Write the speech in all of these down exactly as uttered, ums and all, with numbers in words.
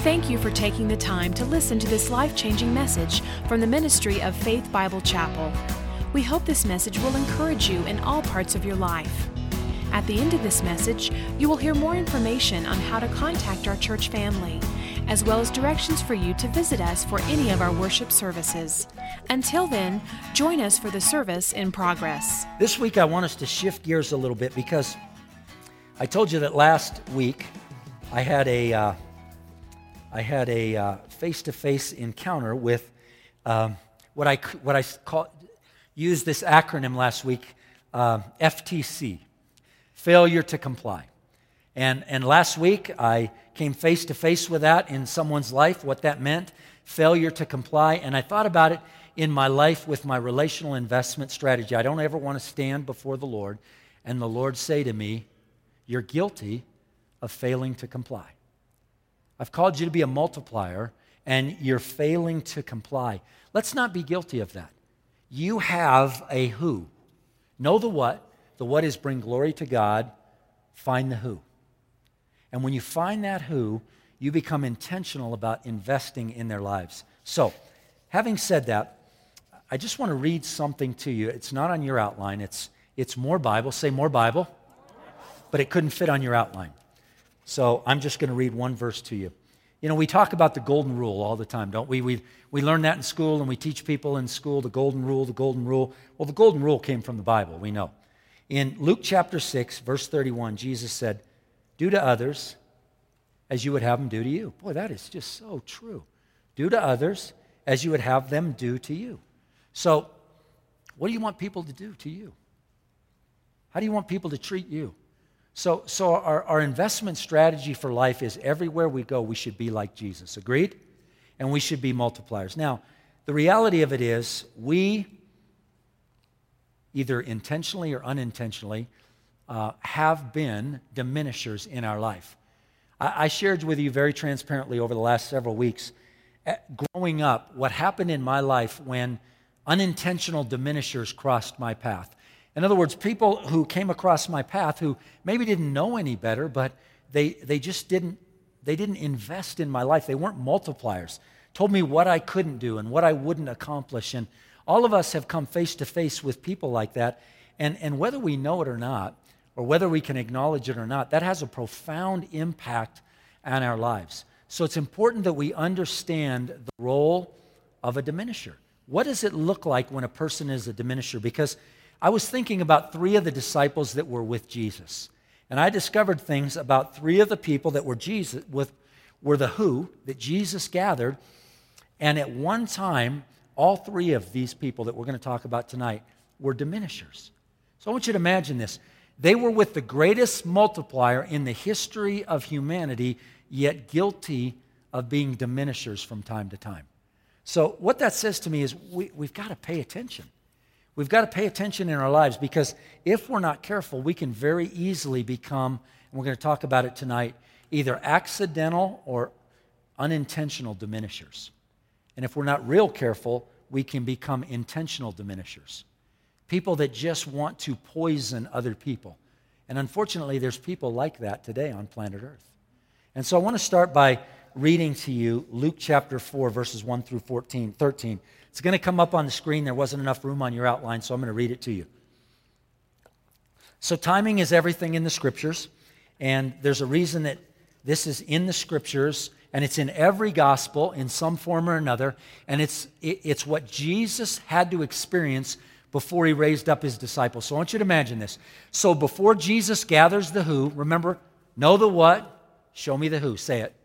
Thank you for taking the time to listen to this life-changing message from the ministry of Faith Bible Chapel. We hope this message will encourage you in all parts of your life. At the end of this message, you will hear more information on how to contact our church family, as well as directions for you to visit us for any of our worship services. Until then, join us for the service in progress. This week I want us to shift gears a little bit because I told you that last week I had a uh, I had a uh, face-to-face encounter with um, what I what I call used this acronym last week, uh, F T C, failure to comply. And and last week I came face-to-face with that in someone's life, what that meant, failure to comply. And I thought about it in my life with my relational investment strategy. I don't ever want to stand before the Lord and the Lord say to me, "You're guilty of failing to comply. I've called you to be a multiplier, and you're failing to comply." Let's not be guilty of that. You have a who. Know the what. The what is bring glory to God. Find the who. And when you find that who, you become intentional about investing in their lives. So, having said that, I just want to read something to you. It's not on your outline. It's, it's more Bible. Say more Bible. But it couldn't fit on your outline. So I'm just going to read one verse to you. You know, we talk about the golden rule all the time, don't we? We we learn that in school, and we teach people in school the golden rule, the golden rule. Well, the golden rule came from the Bible, we know. In Luke chapter six, verse thirty-one, Jesus said, "Do to others as you would have them do to you." Boy, that is just so true. Do to others as you would have them do to you. So, what do you want people to do to you? How do you want people to treat you? So, so our, our investment strategy for life is everywhere we go, we should be like Jesus. Agreed? And we should be multipliers. Now, the reality of it is we, either intentionally or unintentionally, uh, have been diminishers in our life. I, I shared with you very transparently over the last several weeks, at, growing up, what happened in my life when unintentional diminishers crossed my path. In other words, people who came across my path who maybe didn't know any better, but they they just didn't they didn't invest in my life. They weren't multipliers. Told me what I couldn't do and what I wouldn't accomplish. And all of us have come face to face with people like that. And, and whether we know it or not, or whether we can acknowledge it or not, that has a profound impact on our lives. So it's important that we understand the role of a diminisher. What does it look like when a person is a diminisher? Because I was thinking about three of the disciples that were with Jesus. And I discovered things about three of the people that were Jesus with were the who that Jesus gathered. And at one time, all three of these people that we're going to talk about tonight were diminishers. So I want you to imagine this. They were with the greatest multiplier in the history of humanity, yet guilty of being diminishers from time to time. So what that says to me is we, we've got to pay attention. We've got to pay attention in our lives, because if we're not careful, we can very easily become, and we're going to talk about it tonight, either accidental or unintentional diminishers. And if we're not real careful, we can become intentional diminishers. People that just want to poison other people. And unfortunately, there's people like that today on planet Earth. And so I want to start by reading to you Luke chapter four, verses one through fourteen, thirteen. It's going to come up on the screen. There wasn't enough room on your outline, so I'm going to read it to you. So timing is everything in the Scriptures, and there's a reason that this is in the Scriptures, and it's in every gospel in some form or another, and it's it, it's what Jesus had to experience before he raised up his disciples. So I want you to imagine this. So before Jesus gathers the who, remember, know the what, show me the who. Say it.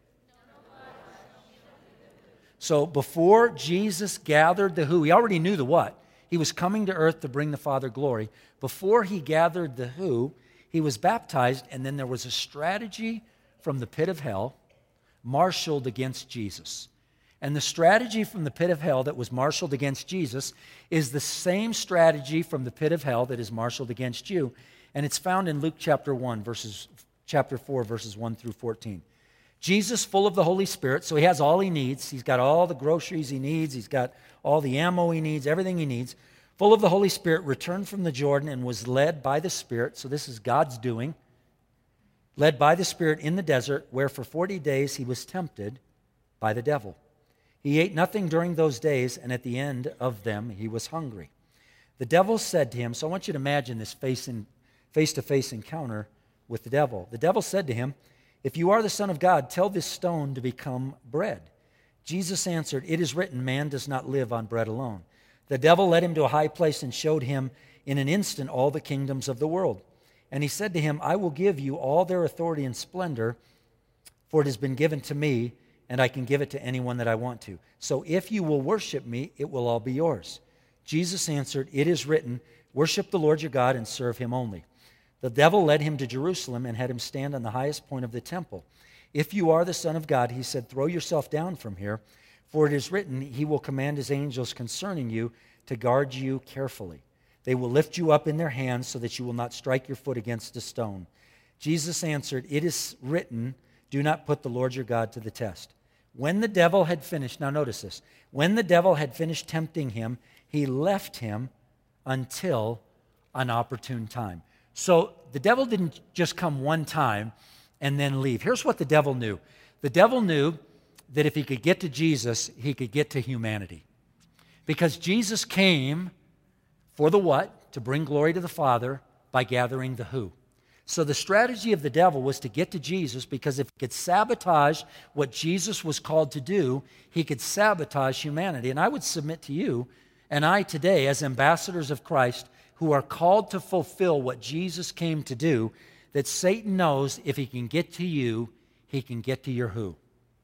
So before Jesus gathered the who, he already knew the what. He was coming to earth to bring the Father glory. Before he gathered the who, he was baptized, and then there was a strategy from the pit of hell marshaled against Jesus. And the strategy from the pit of hell that was marshaled against Jesus is the same strategy from the pit of hell that is marshaled against you. And it's found in Luke chapter one, verses chapter four, verses one through fourteen. Jesus, full of the Holy Spirit, so he has all he needs. He's got all the groceries he needs. He's got all the ammo he needs, everything he needs. Full of the Holy Spirit, returned from the Jordan and was led by the Spirit. So this is God's doing. Led by the Spirit in the desert, where for forty days he was tempted by the devil. He ate nothing during those days, and at the end of them he was hungry. The devil said to him, so I want you to imagine this face in, face-to-face encounter with the devil. The devil said to him, "If you are the Son of God, tell this stone to become bread." Jesus answered, "It is written, man does not live on bread alone." The devil led him to a high place and showed him in an instant all the kingdoms of the world. And he said to him, "I will give you all their authority and splendor, for it has been given to me, and I can give it to anyone that I want to. So if you will worship me, it will all be yours." Jesus answered, "It is written, worship the Lord your God and serve him only." The devil led him to Jerusalem and had him stand on the highest point of the temple. "If you are the Son of God," he said, "throw yourself down from here, for it is written, he will command his angels concerning you to guard you carefully. They will lift you up in their hands so that you will not strike your foot against a stone." Jesus answered, "It is written, do not put the Lord your God to the test." When the devil had finished, now notice this, when the devil had finished tempting him, he left him until an opportune time. So the devil didn't just come one time and then leave. Here's what the devil knew. The devil knew that if he could get to Jesus, he could get to humanity. Because Jesus came for the what? To bring glory to the Father by gathering the who. So the strategy of the devil was to get to Jesus, because if he could sabotage what Jesus was called to do, he could sabotage humanity. And I would submit to you and I today, as ambassadors of Christ who are called to fulfill what Jesus came to do, that Satan knows if he can get to you, he can get to your who.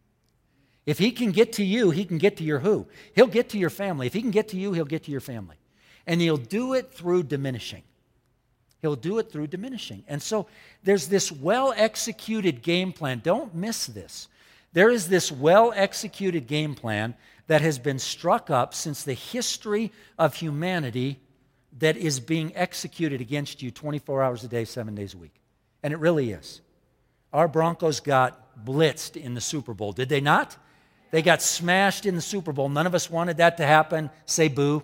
If he can get to you, he can get to your who. He'll get to your family. If he can get to you, he'll get to your family. And he'll do it through diminishing. He'll do it through diminishing. And so there's this well-executed game plan. Don't miss this. There is this well-executed game plan that has been struck up since the history of humanity that is being executed against you twenty-four hours a day, seven days a week. And it really is. Our Broncos got blitzed in the Super Bowl, did they not? They got smashed in the Super Bowl. None of us wanted that to happen. Say boo.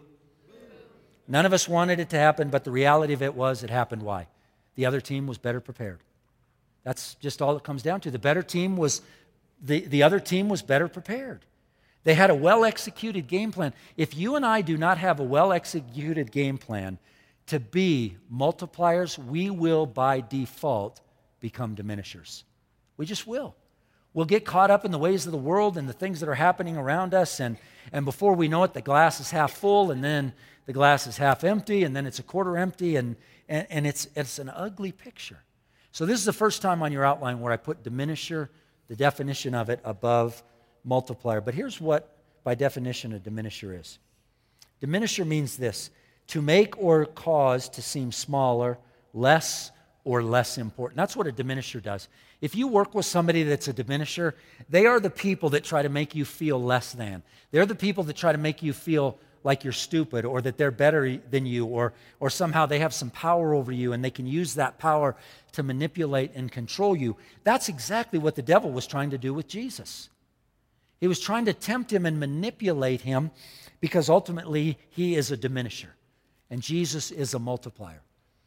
None of us wanted it to happen, but the reality of it was it happened. Why? The other team was better prepared. That's just all it comes down to. The better team was, the, the other team was better prepared. They had a well-executed game plan. If you and I do not have a well-executed game plan to be multipliers, we will by default become diminishers. We just will. We'll get caught up in the ways of the world and the things that are happening around us, and, and before we know it, the glass is half full, and then the glass is half empty, and then it's a quarter empty, and, and, and it's, it's an ugly picture. So this is the first time on your outline where I put diminisher, the definition of it, above multiplier. But here's what, by definition, a diminisher is. Diminisher means this: to make or cause to seem smaller, less, or less important. That's what a diminisher does. If you work with somebody that's a diminisher, they are the people that try to make you feel less than. They're the people that try to make you feel like you're stupid, or that they're better than you, or, or somehow they have some power over you and they can use that power to manipulate and control you. That's exactly what the devil was trying to do with Jesus. He was trying to tempt him and manipulate him, because ultimately he is a diminisher and Jesus is a multiplier.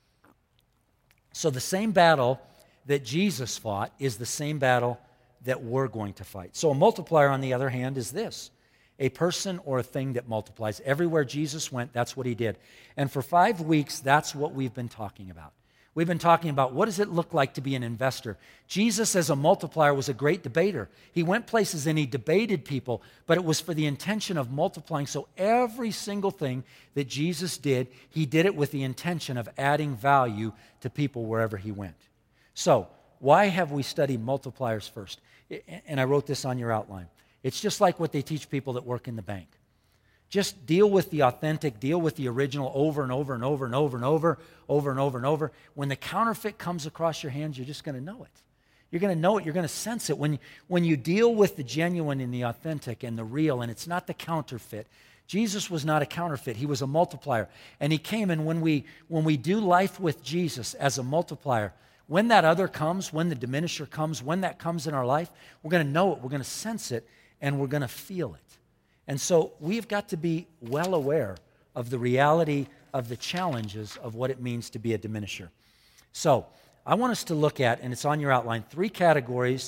So the same battle that Jesus fought is the same battle that we're going to fight. So a multiplier, on the other hand, is this: a person or a thing that multiplies. Everywhere Jesus went, that's what he did. And for five weeks, that's what we've been talking about. We've been talking about what does it look like to be an investor. Jesus, as a multiplier, was a great debater. He went places and he debated people, but it was for the intention of multiplying. So every single thing that Jesus did, he did it with the intention of adding value to people wherever he went. So why have we studied multipliers first? And I wrote this on your outline. It's just like what they teach people that work in the bank. Just deal with the authentic, deal with the original over and over and over and over and over, over and over and over. When the counterfeit comes across your hands, you're just going to know it. You're going to know it. You're going to sense it. When, when you deal with the genuine and the authentic and the real, and it's not the counterfeit. Jesus was not a counterfeit. He was a multiplier. And he came, and when we, when we do life with Jesus as a multiplier, when that other comes, when the diminisher comes, when that comes in our life, we're going to know it, we're going to sense it, and we're going to feel it. And so we've got to be well aware of the reality of the challenges of what it means to be a diminisher. So I want us to look at, and it's on your outline, three categories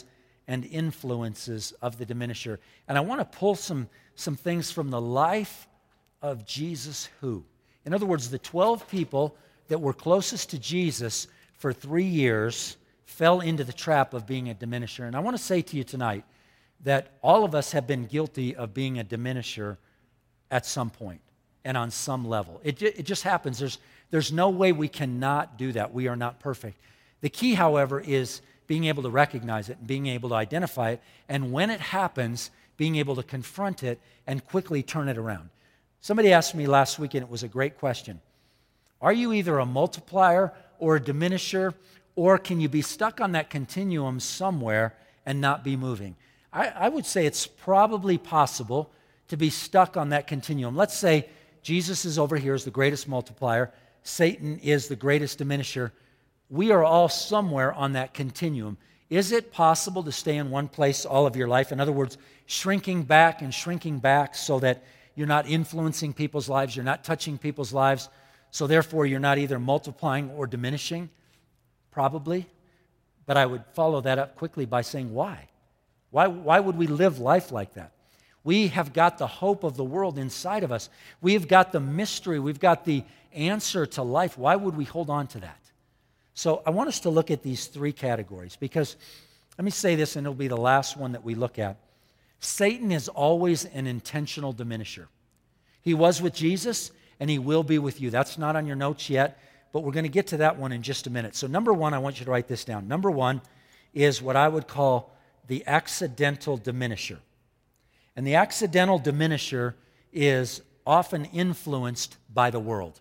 and influences of the diminisher. And I want to pull some, some things from the life of Jesus who. In other words, the twelve people that were closest to Jesus for three years fell into the trap of being a diminisher. And I want to say to you tonight that all of us have been guilty of being a diminisher at some point and on some level. It, it just happens. There's, there's no way we cannot do that. We are not perfect. The key, however, is being able to recognize it and being able to identify it, and when it happens, being able to confront it and quickly turn it around. Somebody asked me last week, and it was a great question. Are you either a multiplier or a diminisher, or can you be stuck on that continuum somewhere and not be moving? I, I would say it's probably possible to be stuck on that continuum. Let's say Jesus is over here as the greatest multiplier, Satan is the greatest diminisher. We are all somewhere on that continuum. Is it possible to stay in one place all of your life? In other words, shrinking back and shrinking back so that you're not influencing people's lives, you're not touching people's lives, so therefore you're not either multiplying or diminishing? Probably. But I would follow that up quickly by saying, why? Why, why would we live life like that? We have got the hope of the world inside of us. We've got the mystery. We've got the answer to life. Why would we hold on to that? So I want us to look at these three categories because, let me say this, and it'll be the last one that we look at. Satan is always an intentional diminisher. He was with Jesus, and he will be with you. That's not on your notes yet, but we're going to get to that one in just a minute. So number one, I want you to write this down. Number one is what I would call the accidental diminisher. And the accidental diminisher is often influenced by the world.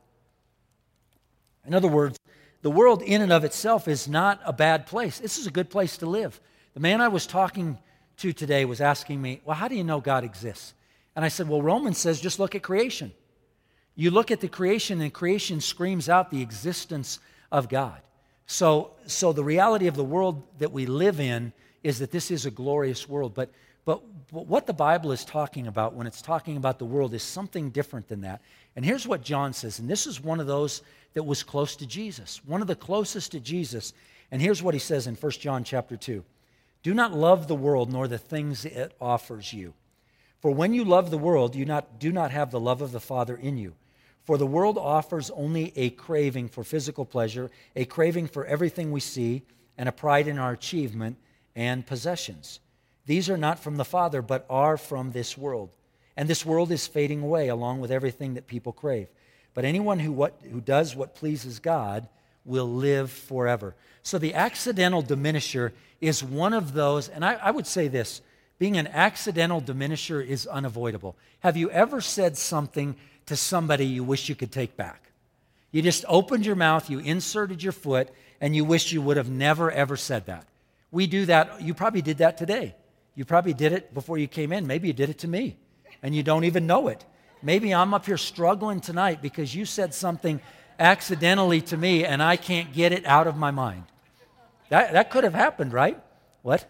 In other words, the world in and of itself is not a bad place. This is a good place to live. The man I was talking to today was asking me, well, how do you know God exists? And I said, well, Romans says just look at creation. You look at the creation, and creation screams out the existence of God. So, so the reality of the world that we live in is that this is a glorious world. But, but, but what the Bible is talking about when it's talking about the world is something different than that. And here's what John says, and this is one of those that was close to Jesus, one of the closest to Jesus. And here's what he says in First John chapter two. Do not love the world nor the things it offers you. For when you love the world, you not, do not have the love of the Father in you. For the world offers only a craving for physical pleasure, a craving for everything we see, and a pride in our achievement and possessions. These are not from the Father, but are from this world. And this world is fading away along with everything that people crave. But anyone who, what, who does what pleases God will live forever. So the accidental diminisher is one of those, and I, I would say this, being an accidental diminisher is unavoidable. Have you ever said something to somebody you wish you could take back? You just opened your mouth, you inserted your foot, and you wish you would have never, ever said that. We do that. You probably did that today. You probably did it before you came in. Maybe you did it to me, and you don't even know it. Maybe I'm up here struggling tonight because you said something accidentally to me, and I can't get it out of my mind. That, that could have happened, right? What?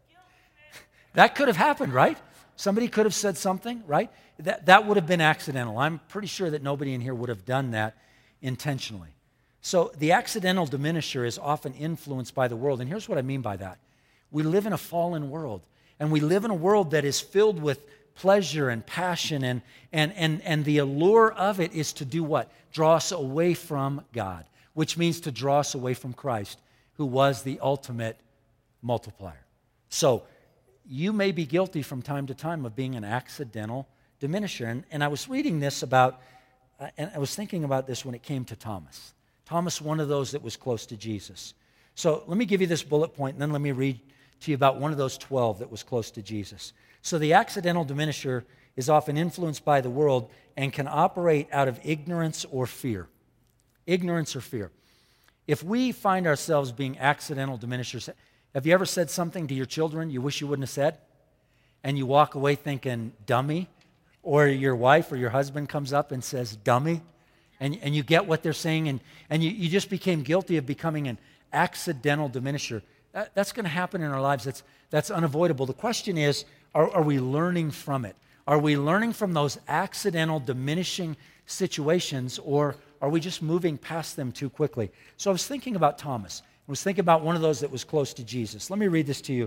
That could have happened, right? Somebody could have said something, right? That, that would have been accidental. I'm pretty sure that nobody in here would have done that intentionally. So the accidental diminisher is often influenced by the world. And here's what I mean by that. We live in a fallen world. And we live in a world that is filled with pleasure and passion. And, and, and, and the allure of it is to do what? Draw us away from God. Which means to draw us away from Christ, who was the ultimate multiplier. So you may be guilty from time to time of being an accidental diminisher. And, and I was reading this about, uh, and I was thinking about this when it came to Thomas. Thomas, one of those that was close to Jesus. So let me give you this bullet point, and then let me read to you about one of those twelve that was close to Jesus. So the accidental diminisher is often influenced by the world and can operate out of ignorance or fear. Ignorance or fear. If we find ourselves being accidental diminishers, have you ever said something to your children you wish you wouldn't have said? And you walk away thinking, dummy? Or your wife or your husband comes up and says, dummy? And, and you get what they're saying, and, and you, you just became guilty of becoming an accidental diminisher. That, that's going to happen in our lives. That's, that's unavoidable. The question is, are, are we learning from it? Are we learning from those accidental diminishing situations, or are we just moving past them too quickly? So I was thinking about Thomas. I was thinking about one of those that was close to Jesus. Let me read this to you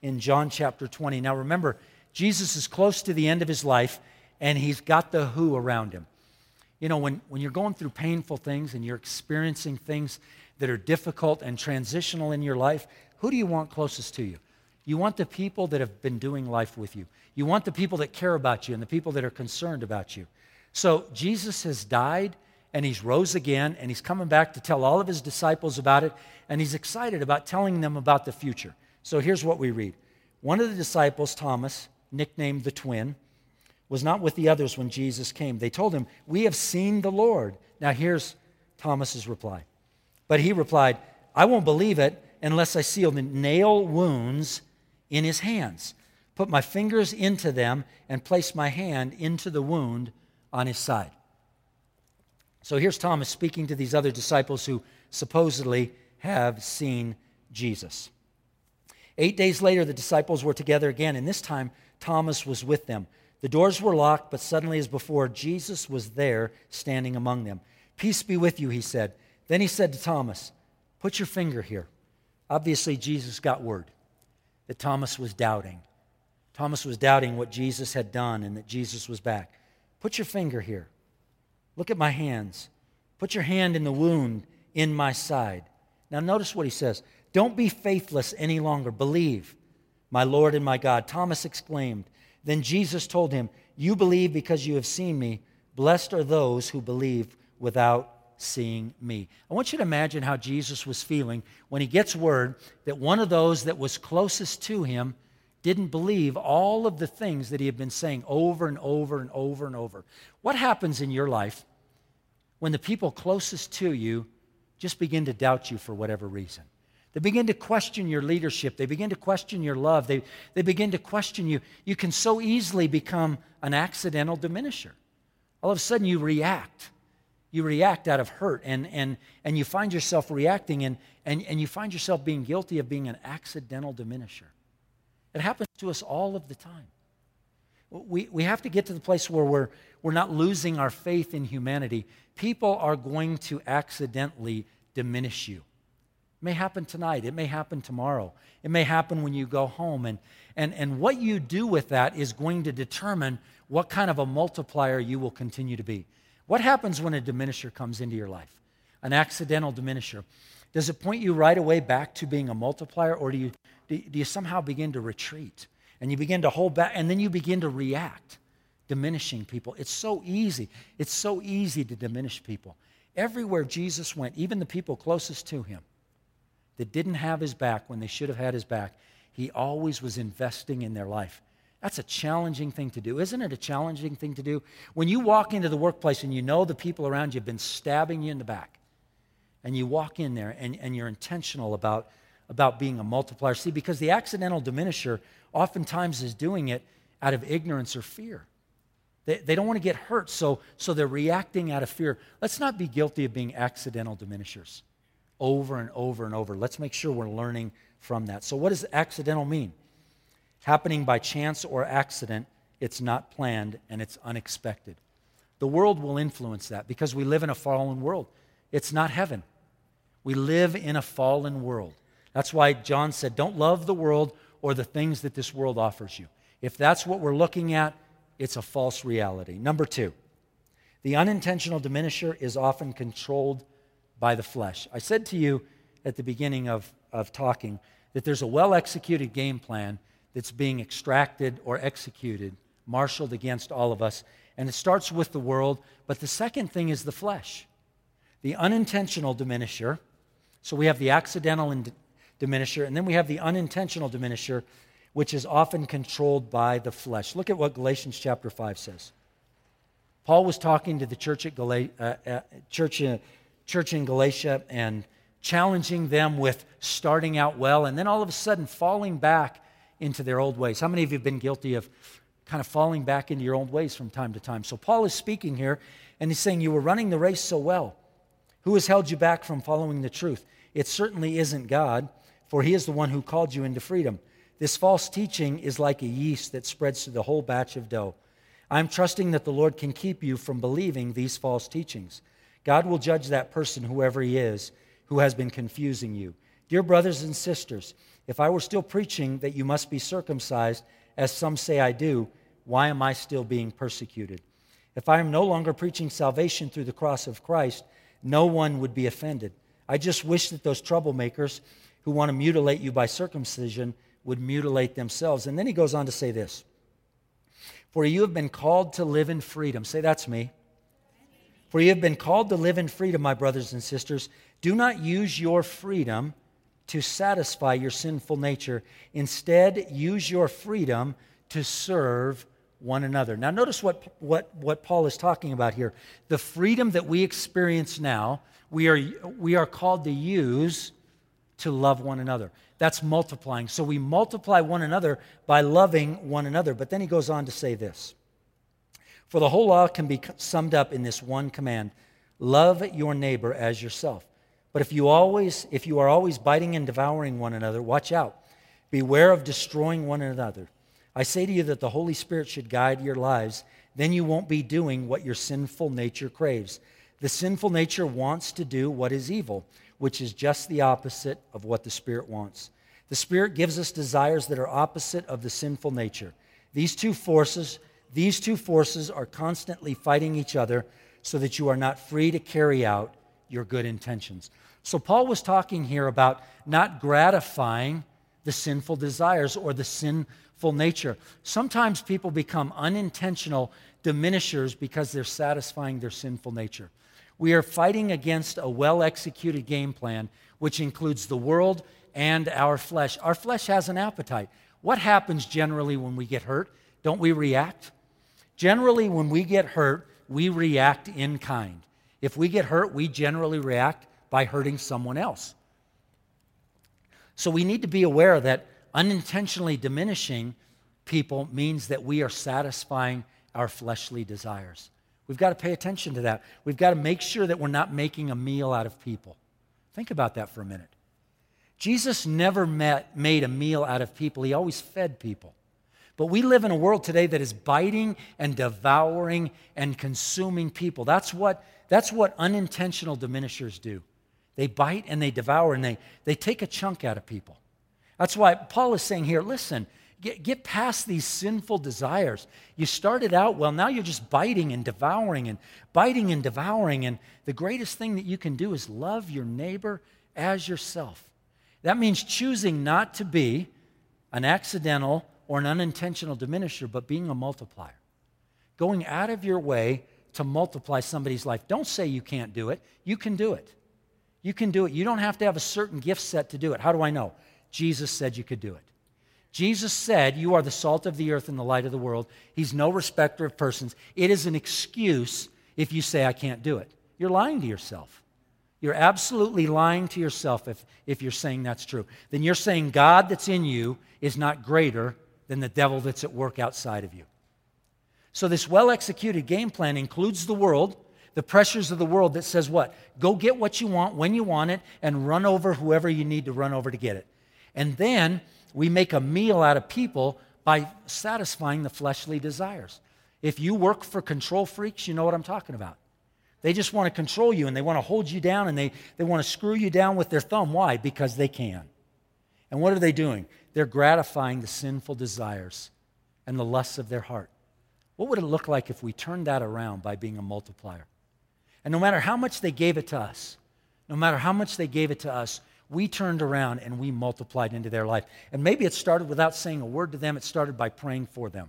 in John chapter twenty. Now remember, Jesus is close to the end of his life, and he's got the who around him. You know, when, when you're going through painful things and you're experiencing things that are difficult and transitional in your life, who do you want closest to you? You want the people that have been doing life with you. You want the people that care about you and the people that are concerned about you. So Jesus has died, and he's rose again, and he's coming back to tell all of his disciples about it, and he's excited about telling them about the future. So here's what we read. One of the disciples, Thomas, nicknamed the twin, was not with the others when Jesus came. They told him, "We have seen the Lord." Now here's Thomas's reply. But he replied, "I won't believe it unless I see the nail wounds in his hands, put my fingers into them, and place my hand into the wound on his side." So here's Thomas speaking to these other disciples who supposedly have seen Jesus. Eight days later, the disciples were together again, and this time Thomas was with them. The doors were locked, but suddenly, as before, Jesus was there standing among them. "Peace be with you," he said. Then he said to Thomas, "Put your finger here." Obviously, Jesus got word that Thomas was doubting. Thomas was doubting what Jesus had done and that Jesus was back. "Put your finger here. Look at my hands. Put your hand in the wound in my side." Now notice what he says. "Don't be faithless any longer. Believe, my Lord and my God." Thomas exclaimed. Then Jesus told him, "You believe because you have seen me. Blessed are those who believe without seeing me." I want you to imagine how Jesus was feeling when he gets word that one of those that was closest to him didn't believe all of the things that he had been saying over and over and over and over. What happens in your life when the people closest to you just begin to doubt you for whatever reason? They begin to question your leadership. They begin to question your love. They, they begin to question you. You can so easily become an accidental diminisher. All of a sudden you react. You react out of hurt, and, and, and you find yourself reacting, and, and, and you find yourself being guilty of being an accidental diminisher. It happens to us all of the time. We, we have to get to the place where we're, we're not losing our faith in humanity. People are going to accidentally diminish you. It may happen tonight. It may happen tomorrow. It may happen when you go home. And, and, and what you do with that is going to determine what kind of a multiplier you will continue to be. What happens when a diminisher comes into your life? An accidental diminisher. Does it point you right away back to being a multiplier, or do you, do, do you somehow begin to retreat? And you begin to hold back, and then you begin to react, diminishing people. It's so easy. It's so easy to diminish people. Everywhere Jesus went, even the people closest to him that didn't have his back when they should have had his back, he always was investing in their life. That's a challenging thing to do. Isn't it a challenging thing to do? When you walk into the workplace and you know the people around you have been stabbing you in the back, and you walk in there and, and you're intentional about, about being a multiplier. See, because the accidental diminisher oftentimes is doing it out of ignorance or fear. They, they don't want to get hurt, so, so they're reacting out of fear. Let's not be guilty of being accidental diminishers over and over and over. Let's make sure we're learning from that. So what does accidental mean? Happening by chance or accident, it's not planned and it's unexpected. The world will influence that because we live in a fallen world. It's not heaven. We live in a fallen world. That's why John said, don't love the world or the things that this world offers you. If that's what we're looking at, it's a false reality. Number two, the unintentional diminisher is often controlled by the flesh. I said to you at the beginning of, of talking that there's a well-executed game plan that's being extracted or executed, marshaled against all of us, and it starts with the world, but the second thing is the flesh. The unintentional diminisher, so we have the accidental in- diminisher, and then we have the unintentional diminisher, which is often controlled by the flesh. Look at what Galatians chapter five says. Paul was talking to the church at Gal- uh, uh, church, uh, church in Galatia and challenging them with starting out well and then all of a sudden falling back into their old ways. How many of you have been guilty of kind of falling back into your old ways from time to time? So Paul is speaking here, and he's saying, you were running the race so well. Who has held you back from following the truth? It certainly isn't God, for he is the one who called you into freedom. This false teaching is like a yeast that spreads through the whole batch of dough. I'm trusting that the Lord can keep you from believing these false teachings. God will judge that person, whoever he is, who has been confusing you. Dear brothers and sisters, If I were still preaching that you must be circumcised, as some say I do, why am I still being persecuted? If I am no longer preaching salvation through the cross of Christ, no one would be offended. I just wish that those troublemakers who want to mutilate you by circumcision would mutilate themselves. And then he goes on to say this, for you have been called to live in freedom. Say, that's me. For you have been called to live in freedom, my brothers and sisters. Do not use your freedom to satisfy your sinful nature. Instead, use your freedom to serve one another. Now, notice what, what, what Paul is talking about here. The freedom that we experience now, we are, we are called to use to love one another. That's multiplying. So we multiply one another by loving one another. But then he goes on to say this. For the whole law can be summed up in this one command: love your neighbor as yourself. But if you always, if you are always biting and devouring one another, watch out. Beware of destroying one another. I say to you that the Holy Spirit should guide your lives. Then you won't be doing what your sinful nature craves. The sinful nature wants to do what is evil, which is just the opposite of what the Spirit wants. The Spirit gives us desires that are opposite of the sinful nature. These two forces These two forces are constantly fighting each other so that you are not free to carry out your good intentions. So Paul was talking here about not gratifying the sinful desires or the sinful nature. Sometimes people become unintentional diminishers because they're satisfying their sinful nature. We are fighting against a well-executed game plan, which includes the world and our flesh. Our flesh has an appetite. What happens generally when we get hurt? Don't we react? Generally, when we get hurt, we react in kind. If we get hurt, we generally react by hurting someone else. So we need to be aware that unintentionally diminishing people means that we are satisfying our fleshly desires. We've got to pay attention to that. We've got to make sure that we're not making a meal out of people. Think about that for a minute. Jesus never met, made a meal out of people. He always fed people. But we live in a world today that is biting and devouring and consuming people. That's what, that's what unintentional diminishers do. They bite and they devour and they, they take a chunk out of people. That's why Paul is saying here, listen, get, get past these sinful desires. You started out well, now you're just biting and devouring and biting and devouring. And the greatest thing that you can do is love your neighbor as yourself. That means choosing not to be an accidental or an unintentional diminisher, but being a multiplier. Going out of your way to multiply somebody's life. Don't say you can't do it. You can do it. You can do it. You don't have to have a certain gift set to do it. How do I know? Jesus said you could do it. Jesus said you are the salt of the earth and the light of the world. He's no respecter of persons. It is an excuse if you say I can't do it. You're lying to yourself. You're absolutely lying to yourself if, if you're saying that's true. Then you're saying God that's in you is not greater than the devil that's at work outside of you. So this well-executed game plan includes the world, the pressures of the world that says what? Go get what you want when you want it and run over whoever you need to run over to get it. And then we make a meal out of people by satisfying the fleshly desires. If you work for control freaks, you know what I'm talking about. They just want to control you and they want to hold you down and they, they want to screw you down with their thumb. Why? Because they can. And what are they doing? They're gratifying the sinful desires and the lusts of their heart. What would it look like if we turned that around by being a multiplier? And no matter how much they gave it to us, no matter how much they gave it to us, we turned around and we multiplied into their life. And maybe it started without saying a word to them. It started by praying for them.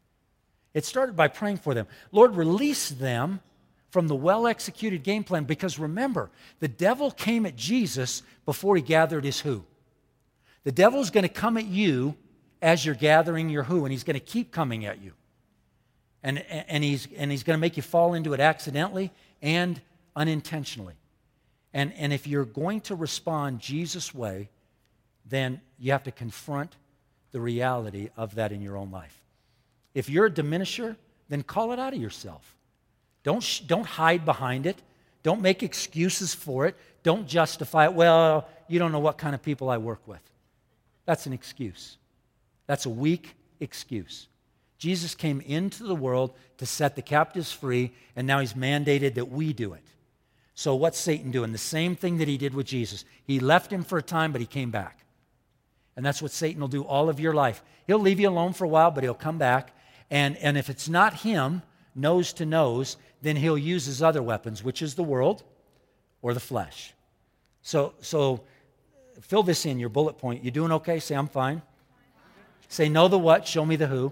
It started by praying for them. Lord, release them from the well-executed game plan, because remember, the devil came at Jesus before he gathered his who. The devil's going to come at you as you're gathering your who, and he's going to keep coming at you. And, and he's, and he's going to make you fall into it accidentally and unintentionally. And, and if you're going to respond Jesus' way, then you have to confront the reality of that in your own life. If you're a diminisher, then call it out of yourself. Don't, sh- don't hide behind it. Don't make excuses for it. Don't justify it. Well, you don't know what kind of people I work with. That's an excuse. That's a weak excuse. Jesus came into the world to set the captives free, and now he's mandated that we do it. So what's Satan doing? The same thing that he did with Jesus. He left him for a time, but he came back. And that's what Satan will do all of your life. He'll leave you alone for a while, but he'll come back. And, and if it's not him, nose to nose, then he'll use his other weapons, which is the world or the flesh. So, so fill this in, your bullet point. You doing okay? Say, I'm fine. Say, know the what, show me the who.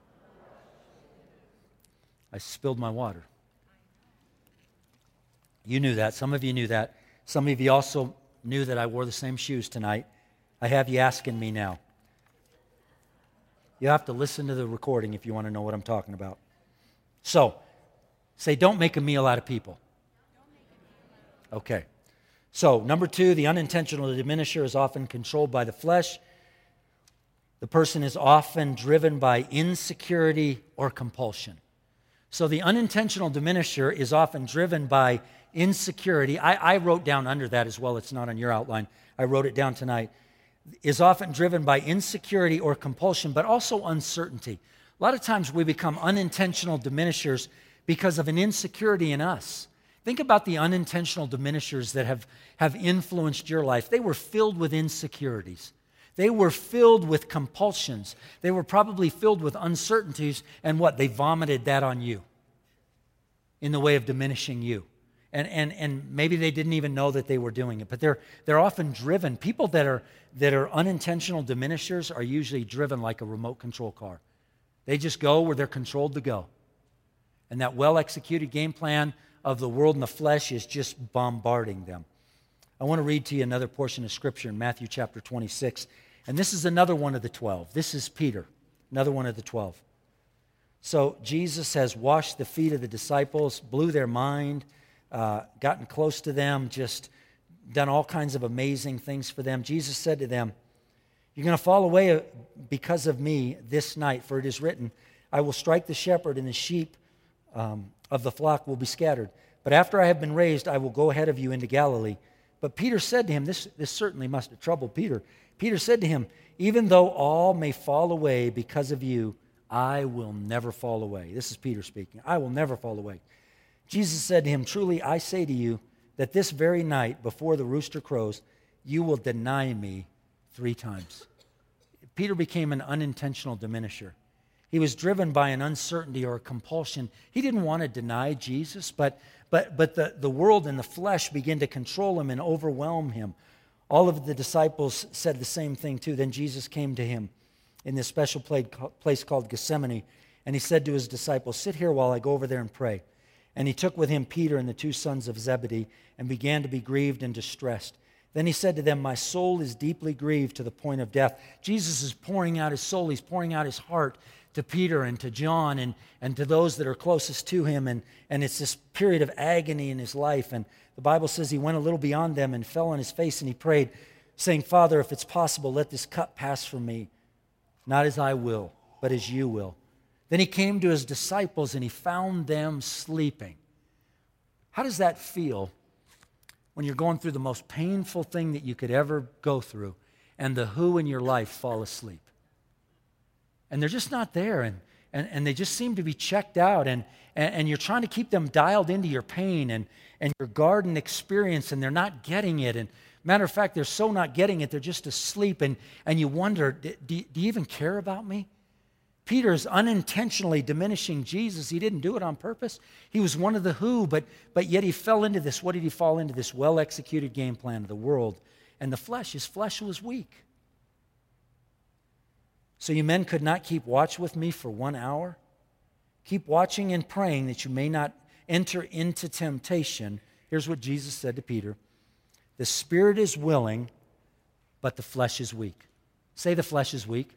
I spilled my water. You knew that. Some of you knew that. Some of you also knew that I wore the same shoes tonight. I have you asking me now. You have to listen to the recording if you want to know what I'm talking about. So, say, don't make a meal out of people. Okay. So, number two, the unintentional diminisher is often controlled by the flesh. The person is often driven by insecurity or compulsion. So the unintentional diminisher is often driven by insecurity. I, I wrote down under that as well. It's not on your outline. I wrote it down tonight. Is often driven by insecurity or compulsion, but also uncertainty. A lot of times we become unintentional diminishers because of an insecurity in us. Think about the unintentional diminishers that have, have influenced your life. They were filled with insecurities. They were filled with compulsions. They were probably filled with uncertainties, and what? They vomited that on you in the way of diminishing you. And, and, and maybe they didn't even know that they were doing it, but they're, they're often driven. People that are, that are unintentional diminishers are usually driven like a remote control car. They just go where they're controlled to go. And that well-executed game plan of the world and the flesh is just bombarding them. I want to read to you another portion of Scripture in Matthew chapter twenty-six. And this is another one of the twelve. This is Peter, another one of the twelve. So Jesus has washed the feet of the disciples, blew their mind, uh, gotten close to them, just done all kinds of amazing things for them. Jesus said to them, "You're going to fall away because of me this night, for it is written, I will strike the shepherd, and the sheep um, of the flock will be scattered. But after I have been raised, I will go ahead of you into Galilee." But Peter said to him, this, this certainly must have troubled Peter. Peter said to him, "Even though all may fall away because of you, I will never fall away." This is Peter speaking. "I will never fall away." Jesus said to him, "Truly I say to you that this very night before the rooster crows, you will deny me three times." Peter became an unintentional diminisher. He was driven by an uncertainty or a compulsion. He didn't want to deny Jesus, but, but, but the, the world and the flesh began to control him and overwhelm him. All of the disciples said the same thing too. Then Jesus came to him in this special place called Gethsemane, and he said to his disciples, "Sit here while I go over there and pray." And he took with him Peter and the two sons of Zebedee and began to be grieved and distressed. Then he said to them, "My soul is deeply grieved to the point of death." Jesus is pouring out his soul. He's pouring out his heart to Peter and to John and, and to those that are closest to him. And, and it's this period of agony in his life. And the Bible says he went a little beyond them and fell on his face and he prayed, saying, "Father, if it's possible, let this cup pass from me. Not as I will, but as you will." Then he came to his disciples and he found them sleeping. How does that feel when you're going through the most painful thing that you could ever go through and the who in your life fall asleep? And they're just not there, and, and, and they just seem to be checked out, and, and, and you're trying to keep them dialed into your pain and, and your garden experience, and they're not getting it. And matter of fact, they're so not getting it, they're just asleep, and, and you wonder, do, do you even care about me? Peter's unintentionally diminishing Jesus. He didn't do it on purpose. He was one of the who, but, but yet he fell into this. What did he fall into? This well-executed game plan of the world and the flesh. His flesh was weak. "So you men could not keep watch with me for one hour? Keep watching and praying that you may not enter into temptation." Here's what Jesus said to Peter. "The spirit is willing, but the flesh is weak." Say, the flesh is weak.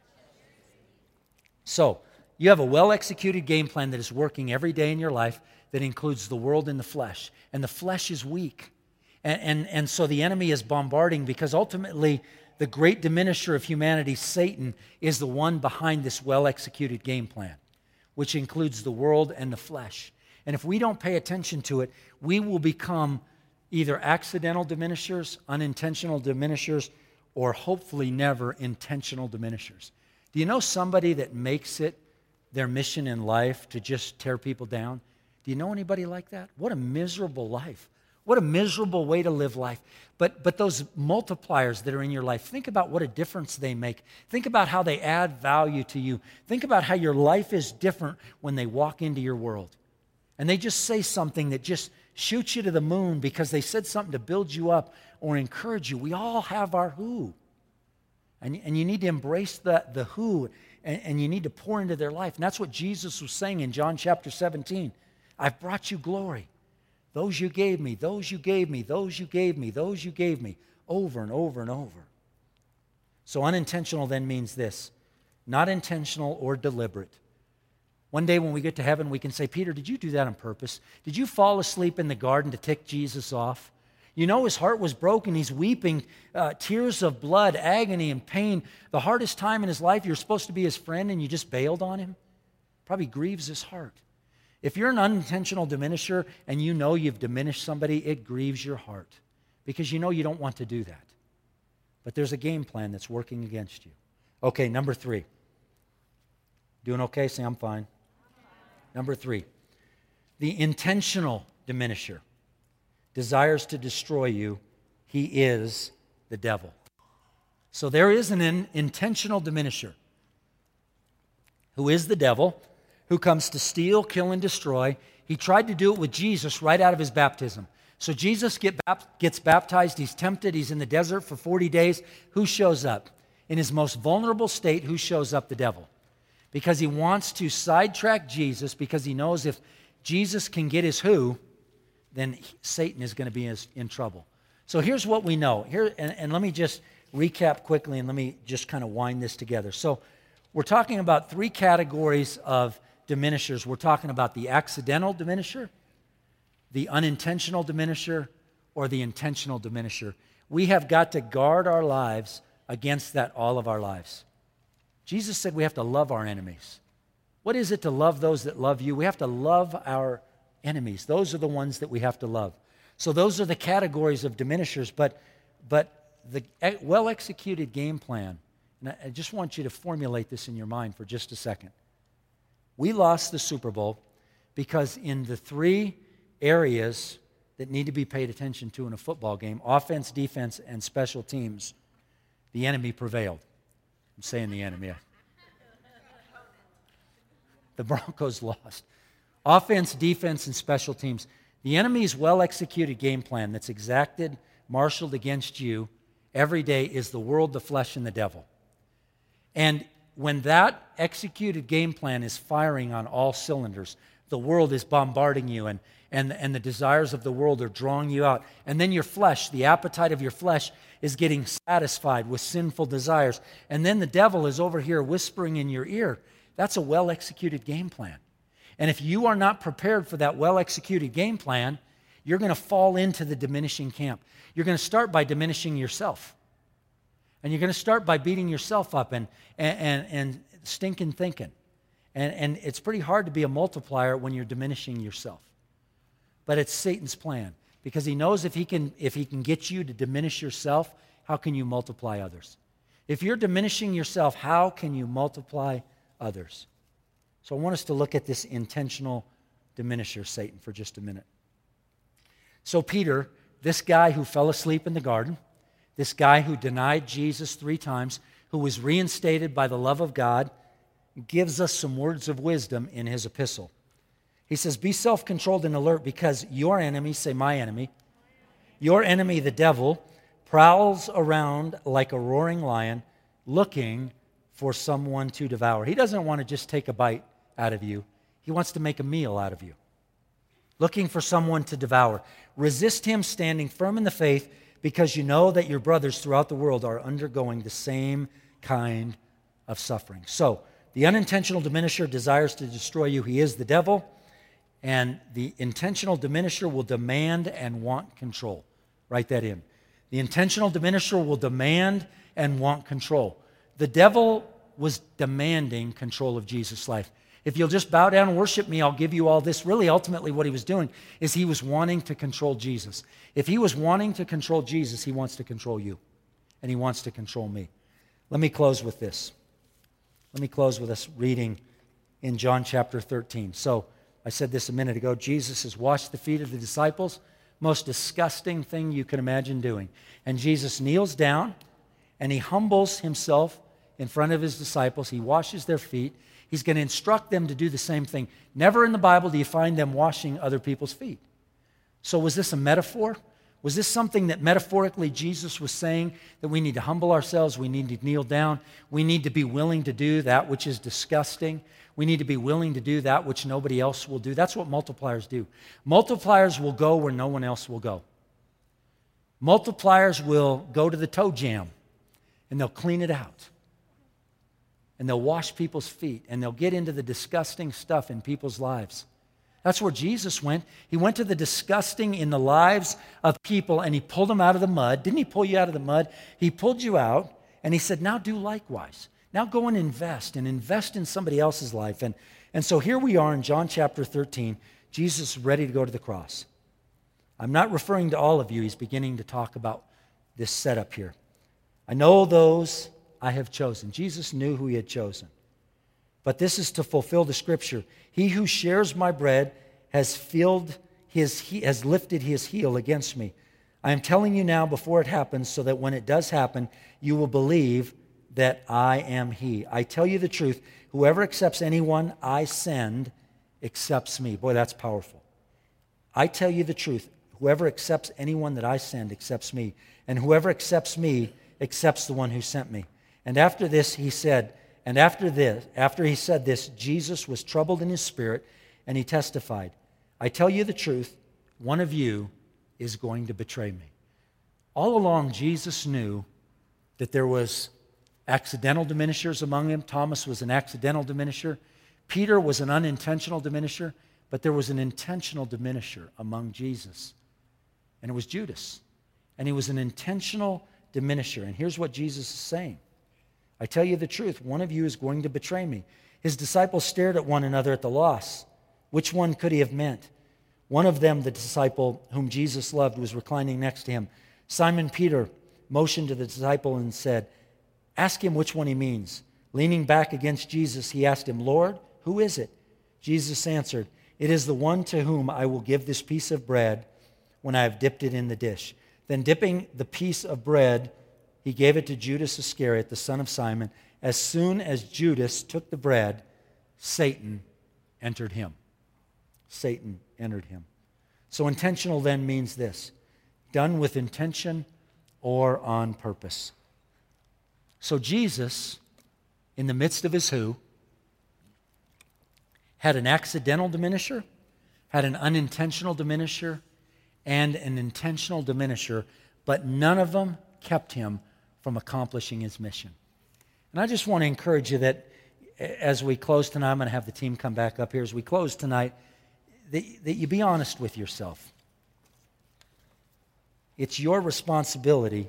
So, you have a well-executed game plan that is working every day in your life that includes the world and the flesh. And the flesh is weak. And, and, and so the enemy is bombarding because ultimately the great diminisher of humanity, Satan, is the one behind this well-executed game plan, which includes the world and the flesh. And if we don't pay attention to it, we will become either accidental diminishers, unintentional diminishers, or hopefully never intentional diminishers. Do you know somebody that makes it their mission in life to just tear people down? Do you know anybody like that? What a miserable life. What a miserable way to live life. But, but those multipliers that are in your life, think about what a difference they make. Think about how they add value to you. Think about how your life is different when they walk into your world. And they just say something that just shoots you to the moon because they said something to build you up or encourage you. We all have our who. And, and you need to embrace the, the who, and, and you need to pour into their life. And that's what Jesus was saying in John chapter seventeen. I've brought you glory. Those you gave me, those you gave me, those you gave me, those you gave me, over and over and over. So unintentional then means this, not intentional or deliberate. One day when we get to heaven, we can say, Peter, did you do that on purpose? Did you fall asleep in the garden to tick Jesus off? You know his heart was broken. He's weeping, uh, tears of blood, agony and pain. The hardest time in his life, you're supposed to be his friend and you just bailed on him. Probably grieves his heart. If you're an unintentional diminisher and you know you've diminished somebody, it grieves your heart because you know you don't want to do that. But there's a game plan that's working against you. Okay, number three. Doing okay? Say, I'm fine. Number three, the intentional diminisher desires to destroy you. He is the devil. So there is an in, intentional diminisher who is the devil, who comes to steal, kill, and destroy. He tried to do it with Jesus right out of his baptism. So Jesus get bap- gets baptized. He's tempted. He's in the desert for forty days. Who shows up? In his most vulnerable state, who shows up? The devil. Because he wants to sidetrack Jesus, because he knows if Jesus can get his who, then he, Satan is going to be in, in trouble. So here's what we know. Here, and, and let me just recap quickly, and let me just kind of wind this together. So we're talking about three categories of diminishers. We're talking about the accidental diminisher, the unintentional diminisher, or the intentional diminisher. We have got to guard our lives against that all of our lives. Jesus said we have to love our enemies. What is it to love those that love you? We have to love our enemies. Those are the ones that we have to love. So those are the categories of diminishers, but, but the well-executed game plan, and I just want you to formulate this in your mind for just a second. We lost the Super Bowl because in the three areas that need to be paid attention to in a football game, offense, defense, and special teams, the enemy prevailed. I'm saying the enemy. The Broncos lost. Offense, defense, and special teams. The enemy's well-executed game plan that's exacted, marshaled against you every day is the world, the flesh, and the devil. And when that executed game plan is firing on all cylinders, the world is bombarding you, and, and, and the desires of the world are drawing you out. And then your flesh, the appetite of your flesh, is getting satisfied with sinful desires. And then the devil is over here whispering in your ear. That's a well-executed game plan. And if you are not prepared for that well-executed game plan, you're going to fall into the diminishing camp. You're going to start by diminishing yourself. And you're going to start by beating yourself up and, and, and, and stinking thinking. And, and it's pretty hard to be a multiplier when you're diminishing yourself. But it's Satan's plan, because he knows if he can, if he can get you to diminish yourself, how can you multiply others? If you're diminishing yourself, how can you multiply others? So I want us to look at this intentional diminisher, Satan, for just a minute. So Peter, this guy who fell asleep in the garden, this guy who denied Jesus three times, who was reinstated by the love of God, gives us some words of wisdom in his epistle. He says, be self-controlled and alert, because your enemy, say my enemy, your enemy, the devil, prowls around like a roaring lion looking for someone to devour. He doesn't want to just take a bite out of you. He wants to make a meal out of you. Looking for someone to devour. Resist him, standing firm in the faith, because you know that your brothers throughout the world are undergoing the same kind of suffering. So, the unintentional diminisher desires to destroy you. He is the devil. And the intentional diminisher will demand and want control. Write that in. The intentional diminisher will demand and want control. The devil was demanding control of Jesus' life. If you'll just bow down and worship me, I'll give you all this. Really, ultimately, what he was doing is he was wanting to control Jesus. If he was wanting to control Jesus, he wants to control you. And he wants to control me. Let me close with this. Let me close with us reading in John chapter thirteen. So, I said this a minute ago. Jesus has washed the feet of the disciples. most disgusting thing you can imagine doing. And Jesus kneels down and he humbles himself in front of his disciples. He washes their feet. He's going to instruct them to do the same thing. Never in the Bible do you find them washing other people's feet. So was this a metaphor? Was this something that metaphorically Jesus was saying, that we need to humble ourselves, we need to kneel down, we need to be willing to do that which is disgusting, we need to be willing to do that which nobody else will do? That's what multipliers do. Multipliers will go where no one else will go. Multipliers will go to the toe jam, and they'll clean it out. And they'll wash people's feet, and they'll get into the disgusting stuff in people's lives. That's where Jesus went. He went to the disgusting in the lives of people, and he pulled them out of the mud. Didn't he pull you out of the mud? He pulled you out, and he said, now do likewise. Now go and invest, and invest in somebody else's life. And, and so here we are in John chapter thirteen. Jesus is ready to go to the cross. I'm not referring to all of you. He's beginning to talk about this setup here. I know those I have chosen. Jesus knew who he had chosen. But this is to fulfill the scripture. He who shares my bread has filled his, he has lifted his heel against me. I am telling you now before it happens, so that when it does happen, you will believe that I am he. I tell you the truth, whoever accepts anyone I send accepts me. Boy, that's powerful. I tell you the truth, whoever accepts anyone that I send accepts me, and whoever accepts me accepts the one who sent me. And after this he said, And after this, after he said this, Jesus was troubled in his spirit, and he testified, I tell you the truth, one of you is going to betray me. All along, Jesus knew that there was accidental diminishers among them. Thomas was an accidental diminisher. Peter was an unintentional diminisher, but there was an intentional diminisher among Jesus, and it was Judas. And he was an intentional diminisher. And here's what Jesus is saying. I tell you the truth, one of you is going to betray me. His disciples stared at one another at the loss. Which one could he have meant? One of them, the disciple whom Jesus loved, was reclining next to him. Simon Peter motioned to the disciple and said, Ask him which one he means. Leaning back against Jesus, he asked him, Lord, who is it? Jesus answered, It is the one to whom I will give this piece of bread when I have dipped it in the dish. Then dipping the piece of bread, he gave it to Judas Iscariot, the son of Simon. As soon as Judas took the bread, Satan entered him. Satan entered him. So intentional then means this, done with intention or on purpose. So Jesus, in the midst of his who, had an accidental diminisher, had an unintentional diminisher, and an intentional diminisher, but none of them kept him from accomplishing his mission. And I just want to encourage you that as we close tonight, I'm going to have the team come back up here. As we close tonight, that, that you be honest with yourself. It's your responsibility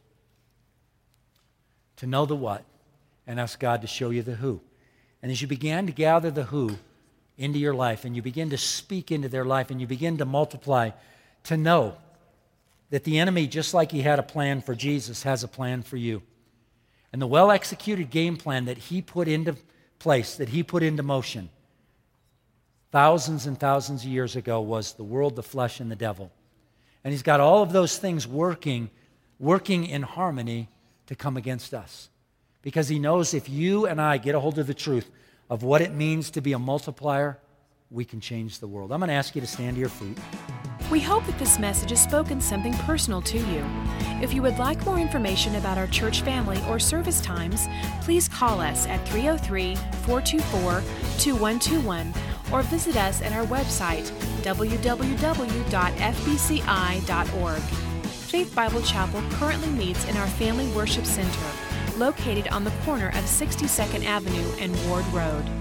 to know the what and ask God to show you the who. And as you begin to gather the who into your life and you begin to speak into their life and you begin to multiply, to know that the enemy, just like he had a plan for Jesus, has a plan for you. And the well-executed game plan that he put into place, that he put into motion thousands and thousands of years ago was the world, the flesh, and the devil. And he's got all of those things working, working in harmony to come against us. Because he knows if you and I get a hold of the truth of what it means to be a multiplier, we can change the world. I'm going to ask you to stand to your feet. We hope that this message has spoken something personal to you. If you would like more information about our church family or service times, please call us at three oh three, four two four, two one two one or visit us at our website, w w w dot f b c i dot org. Faith Bible Chapel currently meets in our Family Worship Center, located on the corner of sixty-second Avenue and Ward Road.